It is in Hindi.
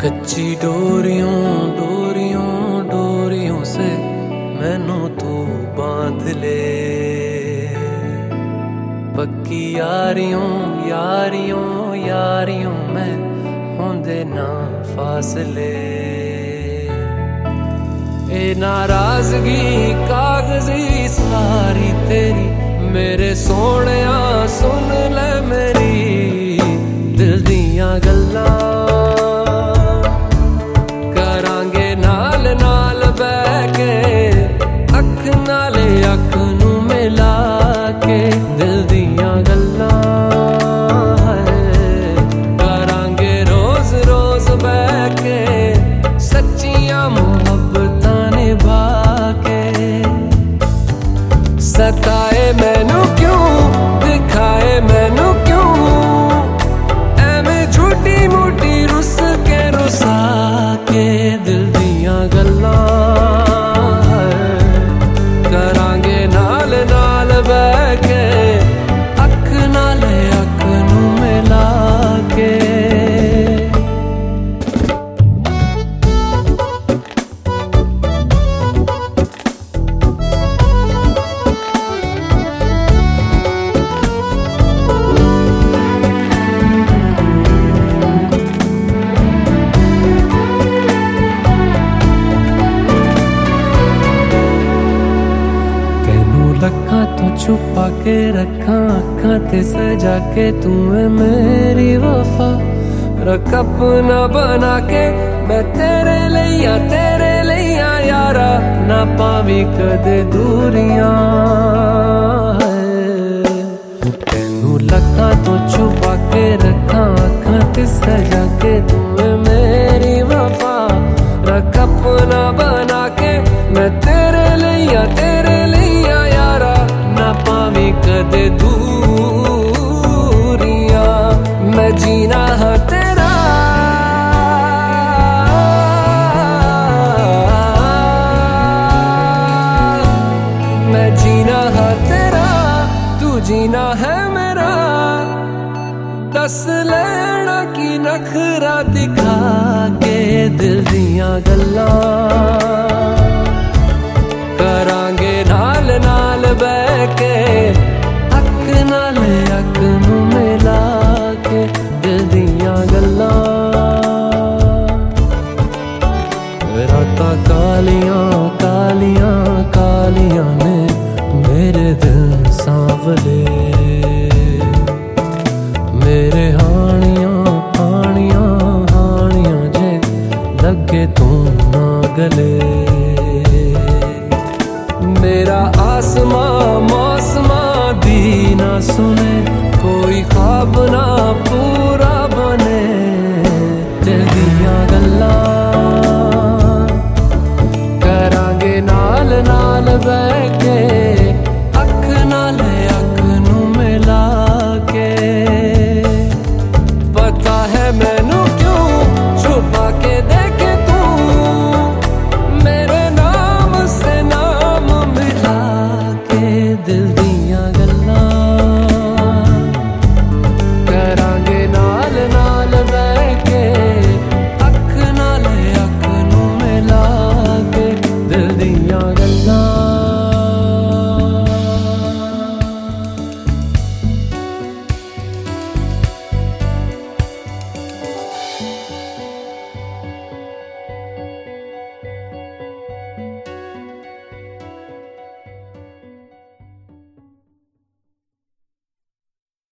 कच्ची डोरियों डोरियों डोरियों से मैनू तू बांध ले, पक्की यारियों यारियों यारियों में होंदे ना फासले। ए नाराजगी कागजी सारी तेरी मेरे सोहणिया सुन ले मेरी दिल दियां गल्लां, करांगे नाल नाल बैठ के अख नाले अख नू मिला के दिल दियां गल्लां करांगे रोज रोज बैठ के सच्चियां मुहब्बतां निभा के। सताए मैनू क्यों दिखाए मैनू क्यों एवें झूठी मूठी रुस के रुसा के दिल दियां गल्लां करांगे नाल नाल बैठ के अख नाल अख नू मिला के। लखा तो छुपा के रखा अखा ते सजा के तू है मेरी वफा, रख अपना बना के मैं तेरे लिया यारा ना पावी कदे दूरियां। तेनू लखा तो छुपा के रखा अखा ते सजा के तू है मेरी वफा, रख अपना बना के मैं तेरे लिया यारा ना पावी कदे दूरियां। मैं जीना है तेरा मैं जीना है तेरा तू जीना है मेरा, दस लेना की नखरा दिखा के दिल दियां गल्लां करांगे नाल नाल बैठ के अख नाल अख नू मिला के दिल दियां गल्लां। रातां कालियां कालियां कालियां ने मेरे दिल सांवले, मेरे हानियां हानियां हानियां जे लगे तू ना गले। मेरा आसमां मौसमां दी ना सुने कोई ख्वाब ना पूरा बने दिल दियां गल्लां करांगे नाल नाल बैठ के अख नाल अख नू मिला के। पता है मैनू क्यों छुपा के देखे तू मेरे नाम से नाम मिला के दिल दियां गल्लां करांगे नाल नाल बैठ के अख नाल अख नू मिला के दिल दियां गल्लां।